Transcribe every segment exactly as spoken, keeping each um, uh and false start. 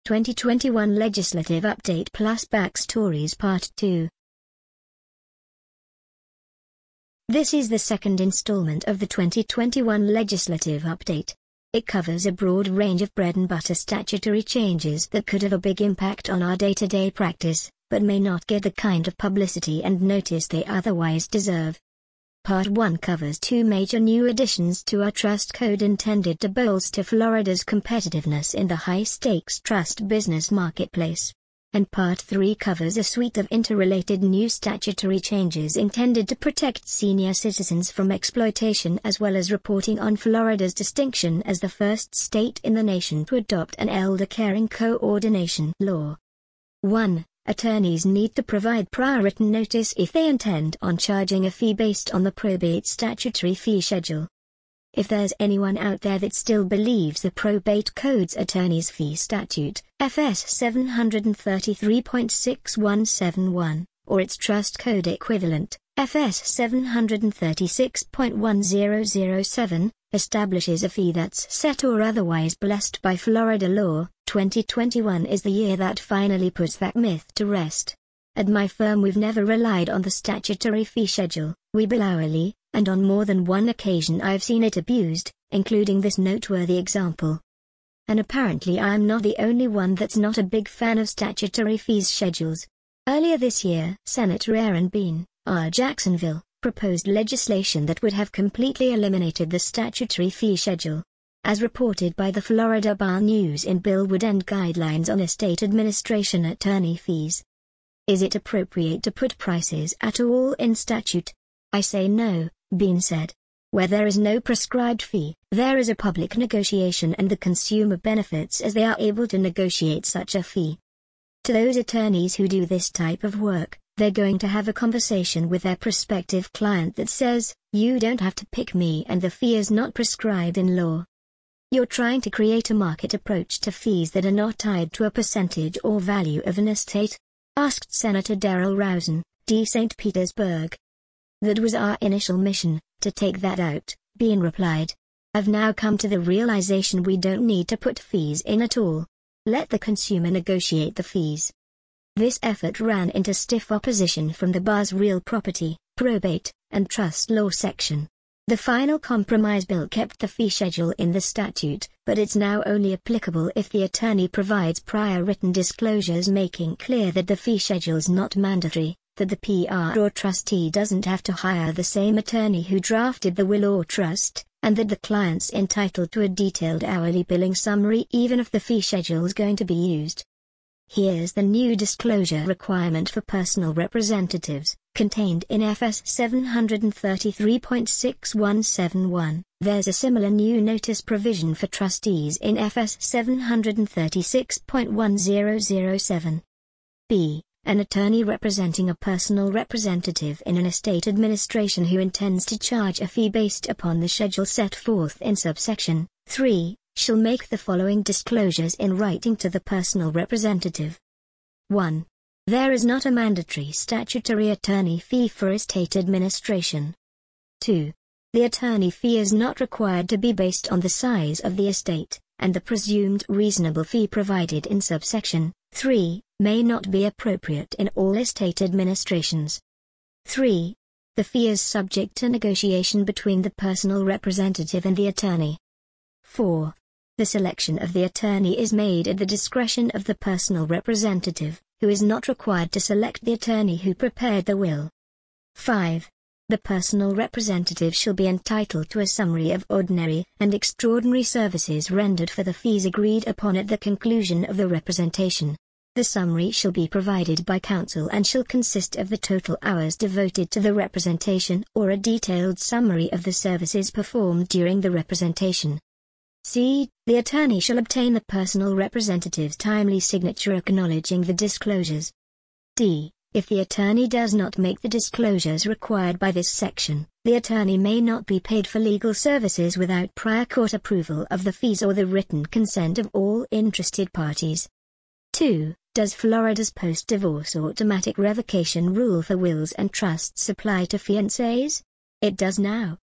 twenty twenty-one Legislative Update Plus Backstories Part two. This is the second installment of the twenty twenty-one Legislative Update. It covers a broad range of bread-and-butter statutory changes that could have a big impact on our day-to-day practice, but may not get the kind of publicity and notice they otherwise deserve. Part one covers two major new additions to our trust code intended to bolster Florida's competitiveness in the high-stakes trust business marketplace. And Part three covers a suite of interrelated new statutory changes intended to protect senior citizens from exploitation, as well as reporting on Florida's distinction as the first state in the nation to adopt an elder caring coordination law. one. Attorneys need to provide prior written notice if they intend on charging a fee based on the probate statutory fee schedule. If there's anyone out there that still believes the Probate Code's attorney's fee statute, F S seven thirty-three point six one seven one, or its trust code equivalent, F S seven thirty-six point one zero zero seven, establishes a fee that's set or otherwise blessed by Florida law, twenty twenty-one is the year that finally puts that myth to rest. At my firm we've never relied on the statutory fee schedule, we bill hourly, and on more than one occasion I've seen it abused, including this noteworthy example. And apparently I'm not the only one that's not a big fan of statutory fees schedules. Earlier this year, Senator Aaron Bean, R. Jacksonville, proposed legislation that would have completely eliminated the statutory fee schedule. As reported by the Florida Bar News in Bill would end guidelines on estate administration attorney fees. Is it appropriate to put prices at all in statute? I say no, Bean said. Where there is no prescribed fee, there is a public negotiation and the consumer benefits as they are able to negotiate such a fee. To those attorneys who do this type of work, they're going to have a conversation with their prospective client that says, you don't have to pick me and the fee is not prescribed in law. You're trying to create a market approach to fees that are not tied to a percentage or value of an estate? Asked Senator Darrell Rousen, D. Saint Petersburg. That was our initial mission, to take that out, Bean replied. I've now come to the realization we don't need to put fees in at all. Let the consumer negotiate the fees. This effort ran into stiff opposition from the bar's real property, probate, and trust law section. The final compromise bill kept the fee schedule in the statute, but it's now only applicable if the attorney provides prior written disclosures making clear that the fee schedule's not mandatory, that the P R or trustee doesn't have to hire the same attorney who drafted the will or trust, and that the client's entitled to a detailed hourly billing summary even if the fee schedule's going to be used. Here's the new disclosure requirement for personal representatives, contained in F S seven thirty-three point six one seven one. There's a similar new notice provision for trustees in F S seven thirty-six point one zero zero seven. B. An attorney representing a personal representative in an estate administration who intends to charge a fee based upon the schedule set forth in subsection three. Shall make the following disclosures in writing to the personal representative. one. There is not a mandatory statutory attorney fee for estate administration. two. The attorney fee is not required to be based on the size of the estate, and the presumed reasonable fee provided in subsection three may not be appropriate in all estate administrations. three. The fee is subject to negotiation between the personal representative and the attorney. four. The selection of the attorney is made at the discretion of the personal representative, who is not required to select the attorney who prepared the will. five. The personal representative shall be entitled to a summary of ordinary and extraordinary services rendered for the fees agreed upon at the conclusion of the representation. The summary shall be provided by counsel and shall consist of the total hours devoted to the representation or a detailed summary of the services performed during the representation. C. The attorney shall obtain the personal representative's timely signature acknowledging the disclosures. D. If the attorney does not make the disclosures required by this section, the attorney may not be paid for legal services without prior court approval of the fees or the written consent of all interested parties. two. Does Florida's post-divorce automatic revocation rule for wills and trusts apply to fiancés? It does now.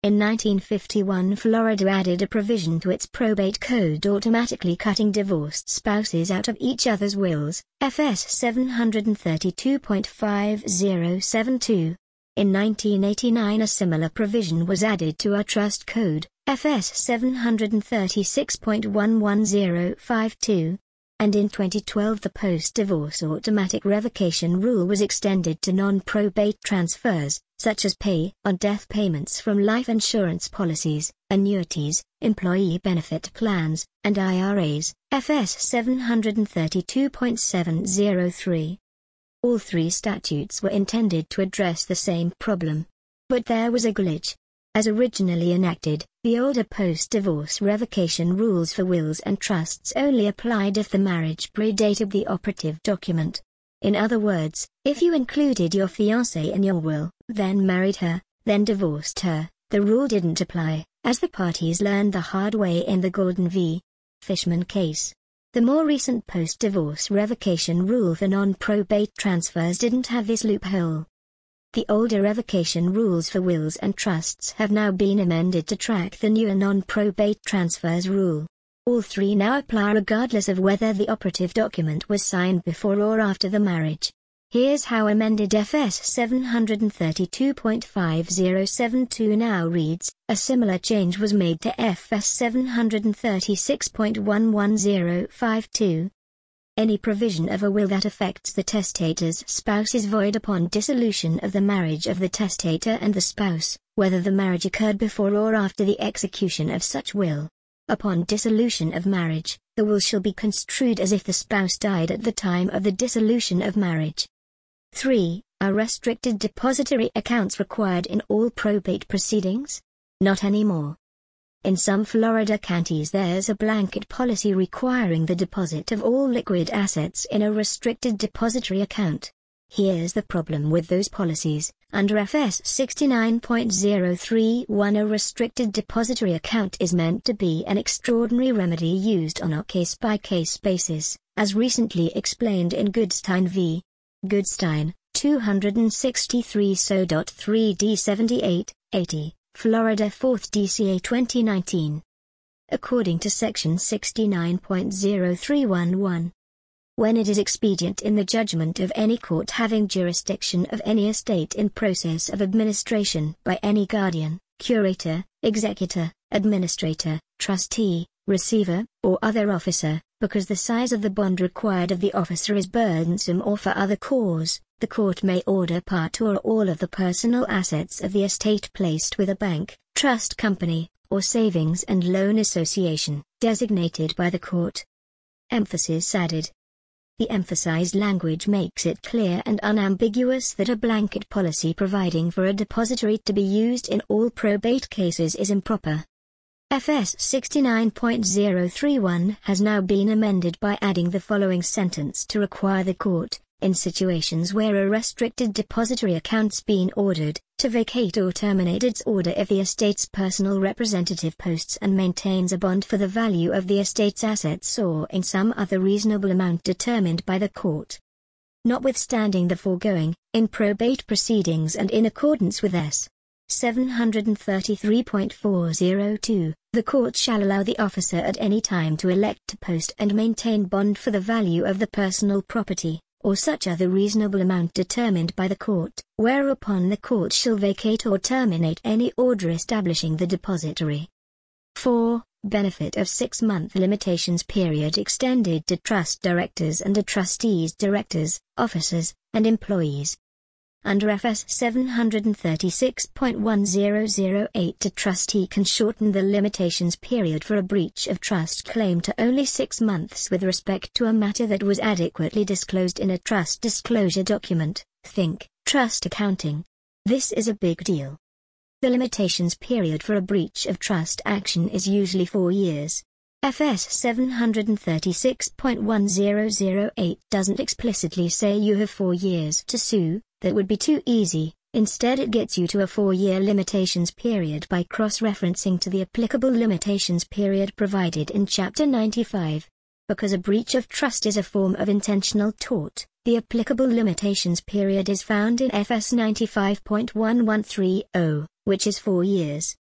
In nineteen fifty-one, Florida added a provision to its probate code automatically cutting divorced spouses out of each other's wills, F S seven thirty-two point five oh seven two. In nineteen eighty-nine, a similar provision was added to our trust code, F S seven thirty-six point one one oh five two. And in twenty twelve, the post-divorce automatic revocation rule was extended to non-probate transfers, such as pay-on-death payments from life insurance policies, annuities, employee benefit plans, and I R As, F S seven thirty-two point seven oh three. All three statutes were intended to address the same problem. But there was a glitch. As originally enacted, the older post-divorce revocation rules for wills and trusts only applied if the marriage predated the operative document. In other words, if you included your fiancée in your will, then married her, then divorced her, the rule didn't apply, as the parties learned the hard way in the Golden v. Fishman case. The more recent post-divorce revocation rule for non-probate transfers didn't have this loophole. The older revocation rules for wills and trusts have now been amended to track the newer non-probate transfers rule. All three now apply regardless of whether the operative document was signed before or after the marriage. Here's how amended F S seven thirty-two point five oh seven two now reads. A similar change was made to F S seven thirty-six point one one oh five two. Any provision of a will that affects the testator's spouse is void upon dissolution of the marriage of the testator and the spouse, whether the marriage occurred before or after the execution of such will. Upon dissolution of marriage, the will shall be construed as if the spouse died at the time of the dissolution of marriage. three. Are restricted depository accounts required in all probate proceedings? Not anymore. In some Florida counties there's a blanket policy requiring the deposit of all liquid assets in a restricted depository account. Here's the problem with those policies. Under F S sixty-nine point oh three one, a restricted depository account is meant to be an extraordinary remedy used on a case-by-case basis, as recently explained in Goodstein v. Goodstein, two sixty-three S O three D seventy-eight, eighty. Florida fourth D C A twenty nineteen. According to Section sixty-nine point oh three one one. When it is expedient in the judgment of any court having jurisdiction of any estate in process of administration by any guardian, curator, executor, administrator, trustee, receiver, or other officer, because the size of the bond required of the officer is burdensome or for other cause, the court may order part or all of the personal assets of the estate placed with a bank, trust company, or savings and loan association, designated by the court. Emphasis added. The emphasized language makes it clear and unambiguous that a blanket policy providing for a depository to be used in all probate cases is improper. F S sixty-nine point oh three one has now been amended by adding the following sentence to require the court, in situations where a restricted depository account's been ordered, to vacate or terminate its order if the estate's personal representative posts and maintains a bond for the value of the estate's assets or in some other reasonable amount determined by the court. Notwithstanding the foregoing, in probate proceedings and in accordance with S. seven thirty-three point four oh two, the court shall allow the officer at any time to elect to post and maintain bond for the value of the personal property, or such other reasonable amount determined by the court, whereupon the court shall vacate or terminate any order establishing the depository. four. Benefit of six-month limitations period extended to trust directors and to trustees' directors, officers, and employees. Under F S seven thirty-six point one oh oh eight, a trustee can shorten the limitations period for a breach of trust claim to only six months with respect to a matter that was adequately disclosed in a trust disclosure document, think, trust accounting. This is a big deal. The limitations period for a breach of trust action is usually four years. F S seven thirty-six point one oh oh eight doesn't explicitly say you have four years to sue. That would be too easy. Instead, it gets you to a four-year limitations period by cross-referencing to the applicable limitations period provided in Chapter ninety-five. Because a breach of trust is a form of intentional tort, the applicable limitations period is found in F S ninety-five point one one three oh, which is four years.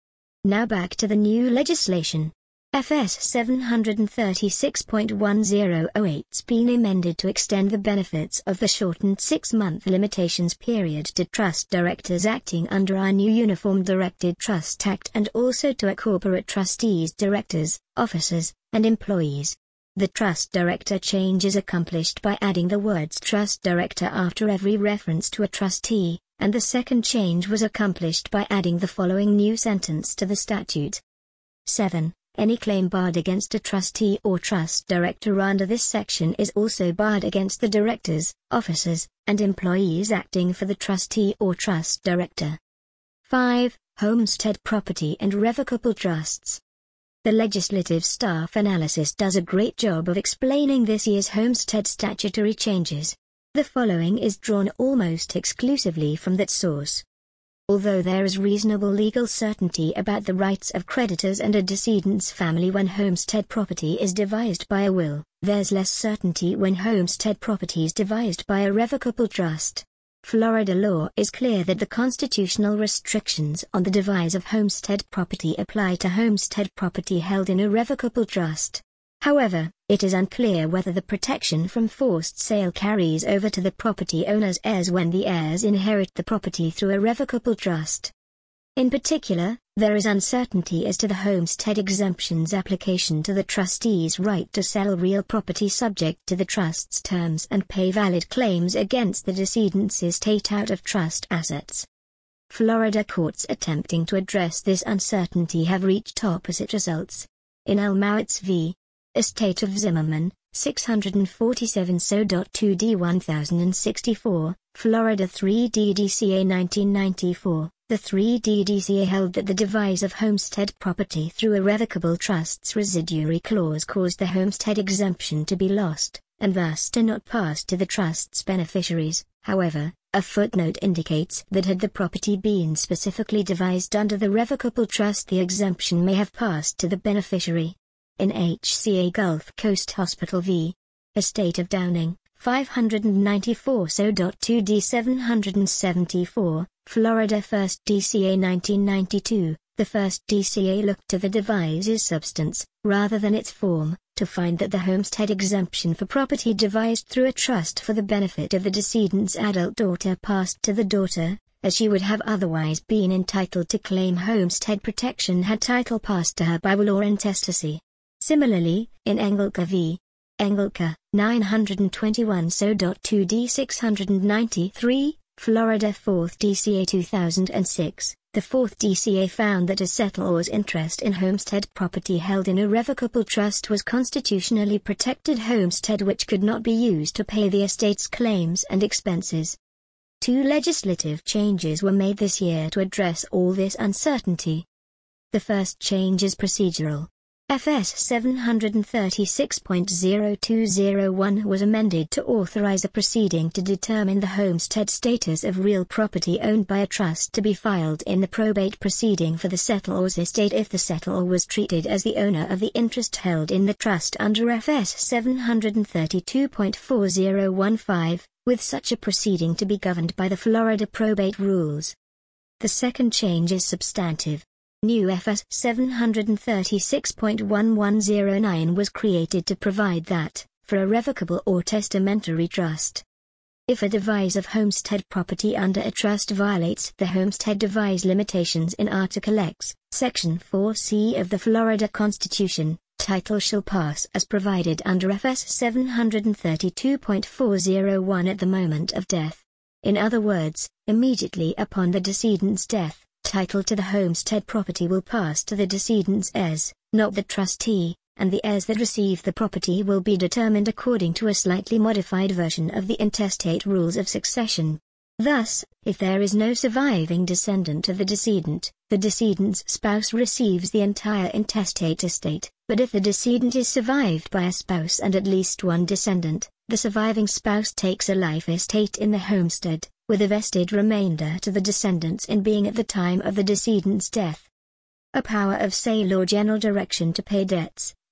Now back to the new legislation. F S seven thirty-six point one oh eight's been amended to extend the benefits of the shortened six-month limitations period to trust directors acting under our new Uniform Directed Trust Act, and also to a corporate trustees, directors, officers, and employees. The trust director change is accomplished by adding the words trust director after every reference to a trustee, and the second change was accomplished by adding the following new sentence to the statute. seven. Any claim barred against a trustee or trust director under this section is also barred against the directors, officers, and employees acting for the trustee or trust director. five. Homestead property and revocable trusts. The legislative staff analysis does a great job of explaining this year's homestead statutory changes. The following is drawn almost exclusively from that source. Although there is reasonable legal certainty about the rights of creditors and a decedent's family when homestead property is devised by a will, there's less certainty when homestead property is devised by a revocable trust. Florida law is clear that the constitutional restrictions on the devise of homestead property apply to homestead property held in a revocable trust. However, it is unclear whether the protection from forced sale carries over to the property owner's heirs when the heirs inherit the property through a revocable trust. In particular, there is uncertainty as to the homestead exemption's application to the trustee's right to sell real property subject to the trust's terms and pay valid claims against the decedent's estate out of trust assets. Florida courts attempting to address this uncertainty have reached opposite results. In Almowitz v. Estate of Zimmerman, six forty-seven S O two D one thousand sixty-four, Florida three D D C A nineteen ninety-four, the three D D C A held that the devise of homestead property through irrevocable trust's residuary clause caused the homestead exemption to be lost, and thus to not pass to the trust's beneficiaries. However, a footnote indicates that had the property been specifically devised under the revocable trust, the exemption may have passed to the beneficiary. In H C A Gulf Coast Hospital v. Estate of Downing, five ninety-four S O two D seven seventy-four, Florida first D C A nineteen ninety-two, the first D C A looked to the devise's substance, rather than its form, to find that the homestead exemption for property devised through a trust for the benefit of the decedent's adult daughter passed to the daughter, as she would have otherwise been entitled to claim homestead protection had title passed to her by will or intestacy. Similarly, in Engelka v. Engelka, nine twenty-one S O two D six ninety-three, Florida fourth D C A two thousand six, the fourth D C A found that a settlor's interest in homestead property held in a revocable trust was constitutionally protected homestead which could not be used to pay the estate's claims and expenses. Two legislative changes were made this year to address all this uncertainty. The first change is procedural. F S seven thirty-six point oh two oh one was amended to authorize a proceeding to determine the homestead status of real property owned by a trust to be filed in the probate proceeding for the settlor's estate if the settlor was treated as the owner of the interest held in the trust under F S seven thirty-two point four oh fifteen, with such a proceeding to be governed by the Florida probate rules. The second change is substantive. New F S seven thirty-six point eleven oh nine was created to provide that, for a revocable or testamentary trust, if a devise of homestead property under a trust violates the homestead devise limitations in Article X, Section four C of the Florida Constitution, title shall pass as provided under F S seven thirty-two point four oh one at the moment of death. In other words, immediately upon the decedent's death, title to the homestead property will pass to the decedent's heirs, not the trustee, and the heirs that receive the property will be determined according to a slightly modified version of the intestate rules of succession. Thus, if there is no surviving descendant of the decedent, the decedent's spouse receives the entire intestate estate, but if the decedent is survived by a spouse and at least one descendant, the surviving spouse takes a life estate in the homestead, with a vested remainder to the descendants in being at the time of the decedent's death. A power of sale or general direction to pay debts,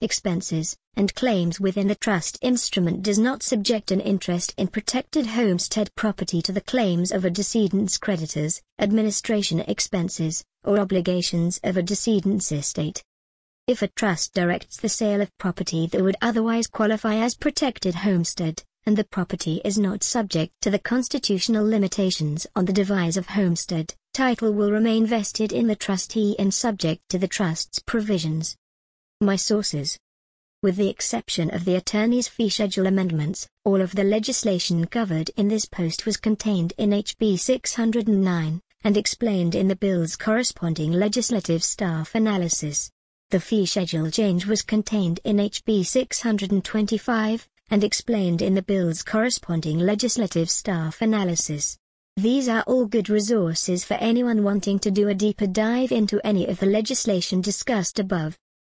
expenses, and claims within the trust instrument does not subject an interest in protected homestead property to the claims of a decedent's creditors, administration expenses, or obligations of a decedent's estate. If a trust directs the sale of property that would otherwise qualify as protected homestead, and the property is not subject to the constitutional limitations on the devise of homestead, title will remain vested in the trustee and subject to the trust's provisions. My sources. With the exception of the Attorney's Fee Schedule amendments, all of the legislation covered in this post was contained in H B six oh nine, and explained in the bill's corresponding legislative staff analysis. The fee schedule change was contained in H B six twenty-five, and explained in the bill's corresponding legislative staff analysis. These are all good resources for anyone wanting to do a deeper dive into any of the legislation discussed above.